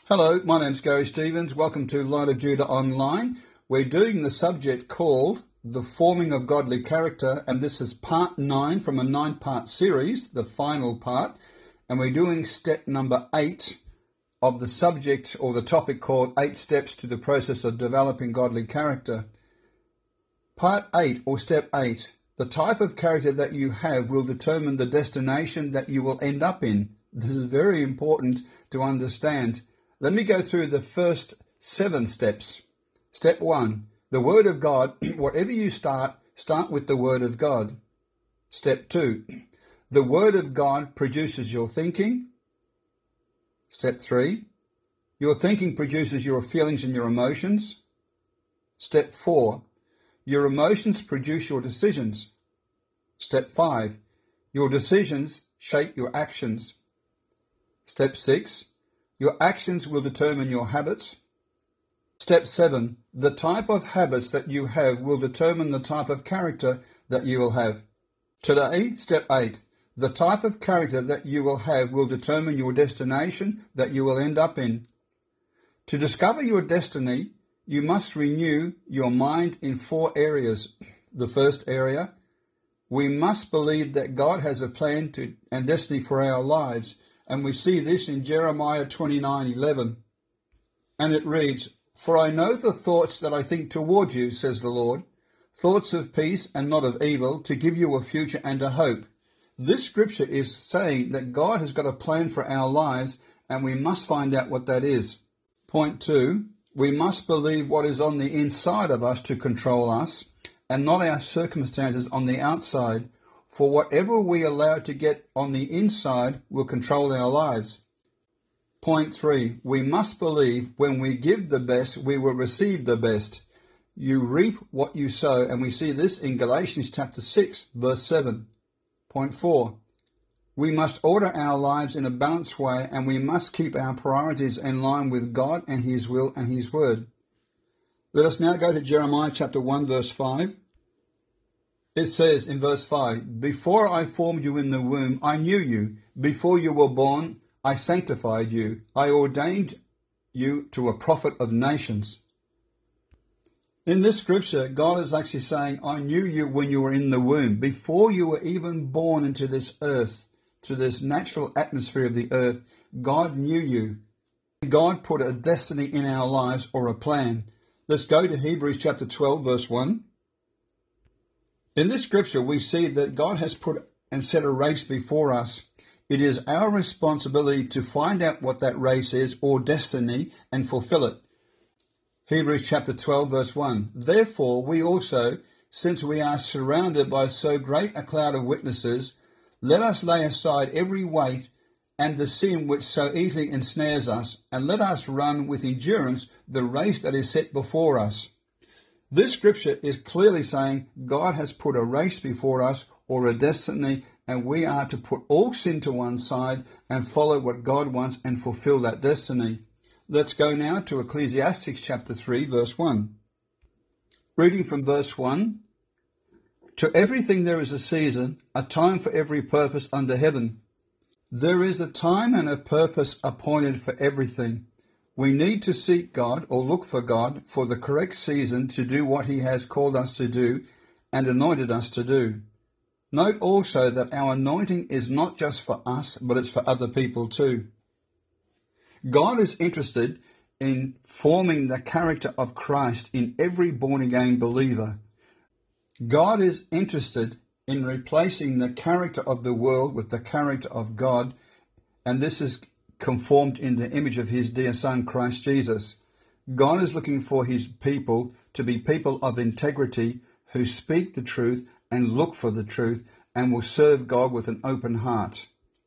Hello, my name's Gary Stevens. Welcome to Light of Judah Online. We're doing the subject called The Forming of Godly Character, and this is part 9 from a 9-part series, the final part, and we're doing step number 8 of the subject or the topic called 8 Steps to the Process of Developing Godly Character. Part 8 or step 8, the type of character that you have will determine the destination that you will end up in. This is very important to understand. Let me go through the first 7 steps. Step 1, the Word of God. Whatever you start with the Word of God. Step 2, the Word of God produces your thinking. Step 3, your thinking produces your feelings and your emotions. Step 4, your emotions produce your decisions. Step 5, your decisions shape your actions. Step 6, your actions will determine your habits. Step 7, the type of habits that you have will determine the type of character that you will have. Today, step 8, the type of character that you will have will determine your destination that you will end up in. To discover your destiny, you must renew your mind in 4 areas. The first area, we must believe that God has a plan and destiny for our lives, and we see this in Jeremiah 29:11. And it reads, "For I know the thoughts that I think toward you, says the Lord, thoughts of peace and not of evil, to give you a future and a hope." This scripture is saying that God has got a plan for our lives, and we must find out what that is. Point 2, we must believe what is on the inside of us to control us, and not our circumstances on the outside, for whatever we allow to get on the inside will control our lives. Point 3, we must believe when we give the best, we will receive the best. You reap what you sow, and we see this in Galatians chapter 6, verse 7. Point 4, we must order our lives in a balanced way, and we must keep our priorities in line with God and His will and His word. Let us now go to Jeremiah chapter 1, verse 5. It says in verse 5, "Before I formed you in the womb, I knew you. Before you were born, I sanctified you. I ordained you to a prophet of nations." In this scripture, God is actually saying, I knew you when you were in the womb. Before you were even born into this earth, to this natural atmosphere of the earth, God knew you. God put a destiny in our lives or a plan. Let's go to Hebrews chapter 12, verse 1. In this scripture, we see that God has put and set a race before us. It is our responsibility to find out what that race is or destiny and fulfill it. Hebrews chapter 12, verse 1. "Therefore we also, since we are surrounded by so great a cloud of witnesses, let us lay aside every weight and the sin which so easily ensnares us, and let us run with endurance the race that is set before us." This scripture is clearly saying God has put a race before us or a destiny, and we are to put all sin to one side and follow what God wants and fulfill that destiny. Let's go now to Ecclesiastes chapter 3, verse 1. Reading from verse 1, "To everything there is a season, a time for every purpose under heaven." There is a time and a purpose appointed for everything. We need to seek God or look for God for the correct season to do what He has called us to do and anointed us to do. Note also that our anointing is not just for us, but it's for other people too. God is interested in forming the character of Christ in every born-again believer. God is interested in replacing the character of the world with the character of God, and this is conformed in the image of His dear Son, Christ Jesus. God is looking for His people to be people of integrity who speak the truth and look for the truth and will serve God with an open heart.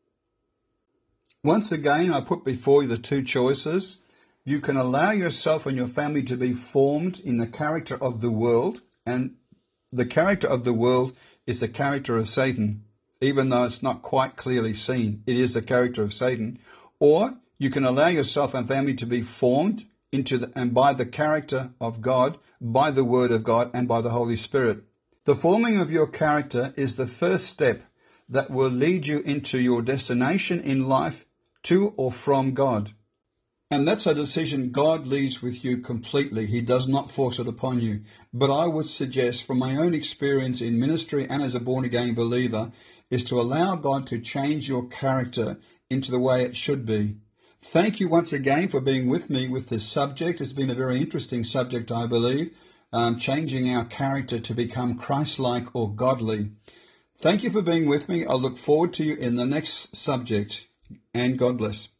Once again, I put before you the 2 choices. You can allow yourself and your family to be formed in the character of the world, and the character of the world is the character of Satan, even though it's not quite clearly seen. It is the character of Satan. Or you can allow yourself and family to be formed and by the character of God, by the Word of God, and by the Holy Spirit. The forming of your character is the first step that will lead you into your destination in life, to or from God. And that's a decision God leaves with you completely. He does not force it upon you. But I would suggest, from my own experience in ministry and as a born-again believer, is to allow God to change your character into the way it should be. Thank you once again for being with me with this subject. It's been a very interesting subject, I believe, changing our character to become Christ-like or godly. Thank you for being with me. I look forward to you in the next subject, and God bless.